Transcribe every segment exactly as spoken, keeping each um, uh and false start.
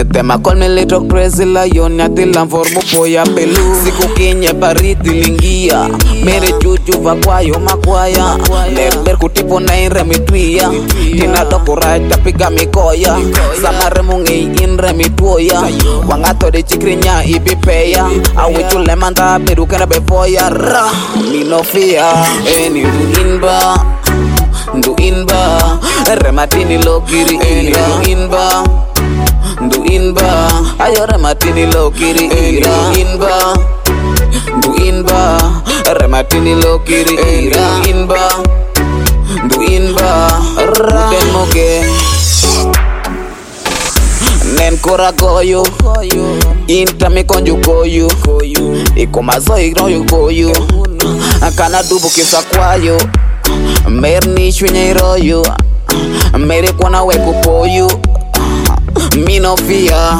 Tema call me little crazy lion ya tila formu poya pelu. Siku kinye baridi lingia mere juju vakwayo makwaya. Lember kutipo na inre mitwia tina dokura tapiga mikoya. Samare mungi inre mitwoya wangato de chikrinya ibipeya. Awitule manda beru kena befoya ra minofia. Eni du inba ndu inba rematini lokiri ira inba ndu inba ayo rematini lokiri ira inba ndu inba rematini lokiri ira inba ndu inba demoge nen kora goyo inta mi konju koyu ikomazo ignoyo koyu akana dubu kisa kwayo merni shwenye royo mere kwana weku poyu minofia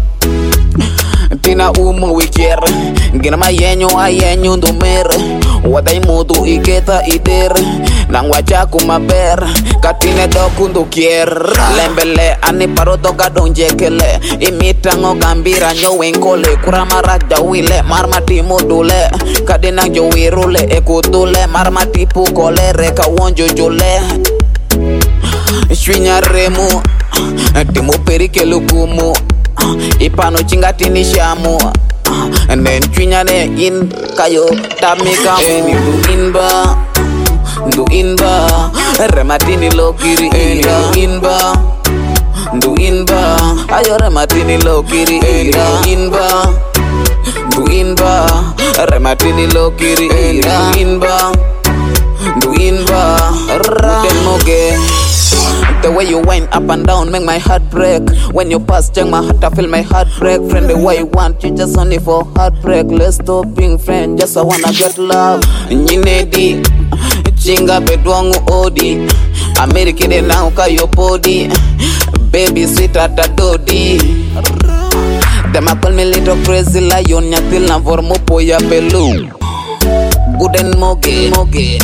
tina umu wikier gina mayenyo ayenyo ndumere wadai mudu iketa idere nang wajaku maber katine doku ndukier lembele ani paroto gadonjekele imitango gambira nyowenkole kuramarak jawile marmati mudule kadina jowirule ekudule marmati pukole reka wonjo jule shwinya remu timu perike lukumu ipano chingati nishamu nen chwinya ne in kayo tamika eni du inba ndu inba rematini lokiri ira inba ndu inba ayo rematini lokiri ira inba ndu inba rematini lokiri ira inba ndu inba demoge. The way you wind up and down make my heart break. When you pass check my heart I feel my heart break. Friend the way you want you just only for heartbreak. Let's stop being friends just I wanna get love. Nyinedi chinga bedwangu odi Amerikide na ukayo body. Baby sweet at a dodi. Them a call me little crazy lion nyatil na formu poya pelu. Good and moge moge.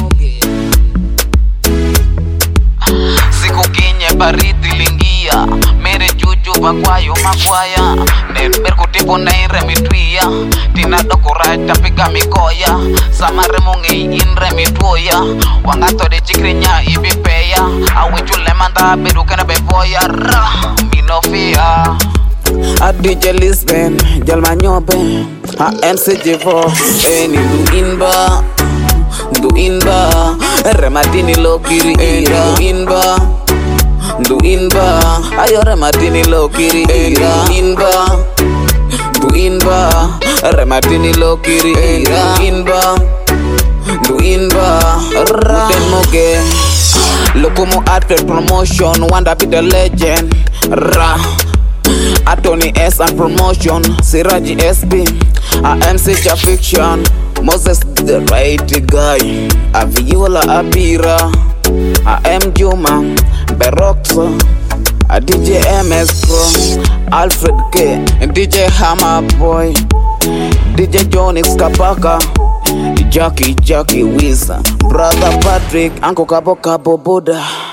Baridi lingia mere juju bakwayo makwaya nember kutipo na inre mitwia tina dokura tapiga mikoya samare mungi inre mitwoya wangato de chikrinya ibipeya awitule manda beru kena befoya ra minofia a D J Lisbon jalma nyobe a M C J four eni du inba ndu inba rematini lokiri ira inba ndu inba ayo rematini lokiri ira inba ndu inba rematini lokiri ira inba ndu inba demoge lokumu art promotion wanda be the legend ra Atoni S and promotion Siraji S B a M C J fiction Moses the right guy a Viola Abira a M Juma Beroxa, a D J M S Pro, Alfred K, D J Hammer Boy, D J Johnny Skapaka, Jackie Jackie Wisa, Brother Patrick, Uncle Cabo Cabo Buddha.